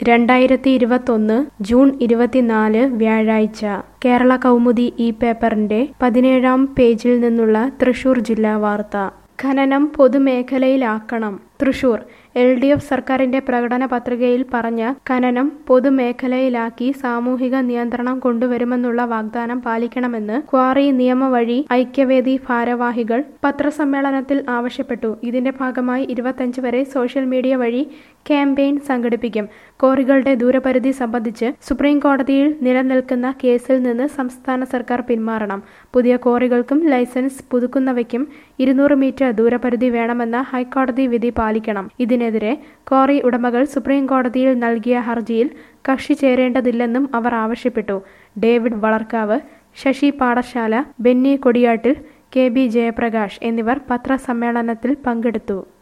2021 June 24 വ്യാഴാഴ്ച കേരള കൗമുദി ഈ പേപ്പറിന്റെ 17-ാം പേജിൽ നിന്നുള്ള തൃശൂർ ജില്ലാ വാർത്ത. ഖനനം പൊതുമേഖലയിലാക്കണം. തൃശൂർ LDF സർക്കാരിന്റെ പ്രകടന പത്രികയിൽ പറഞ്ഞ ഖനനം പൊതുമേഖലയിലാക്കി സാമൂഹിക നിയന്ത്രണം കൊണ്ടുവരുമെന്നുള്ള വാഗ്ദാനം പാലിക്കണമെന്ന് ക്വാറി നിയമവഴി ഐക്യവേദി ഭാരവാഹികൾ പത്രസമ്മേളനത്തിൽ ആവശ്യപ്പെട്ടു. ഇതിന്റെ ഭാഗമായി 25 വരെ സോഷ്യൽ മീഡിയ വഴി ക്യാമ്പയിൻ സംഘടിപ്പിക്കും. ക്വാറികളുടെ ദൂരപരിധി സംബന്ധിച്ച് സുപ്രീം കോടതിയിൽ നിലനിൽക്കുന്ന കേസിൽ നിന്ന് സംസ്ഥാന സർക്കാർ പിന്മാറണം. പുതിയ ക്വാറികൾക്കും ലൈസൻസ് പുതുക്കുന്നവയ്ക്കും 200 മീറ്റർ ദൂരപരിധി വേണമെന്ന ഹൈക്കോടതി വിധി പാലിക്കണം. ഇതിനെതിരെ ക്വാറി ഉടമകൾ സുപ്രീം കോടതിയിൽ നൽകിയ ഹർജിയിൽ കക്ഷി ചേരേണ്ടതില്ലെന്നും അവർ ആവശ്യപ്പെട്ടു. ഡേവിഡ് വളർക്കാവ്, ശശി പാഠശാല, ബെന്നി കൊടിയാട്ടിൽ, KB ജയപ്രകാശ് എന്നിവർ പത്രസമ്മേളനത്തിൽ പങ്കെടുത്തു.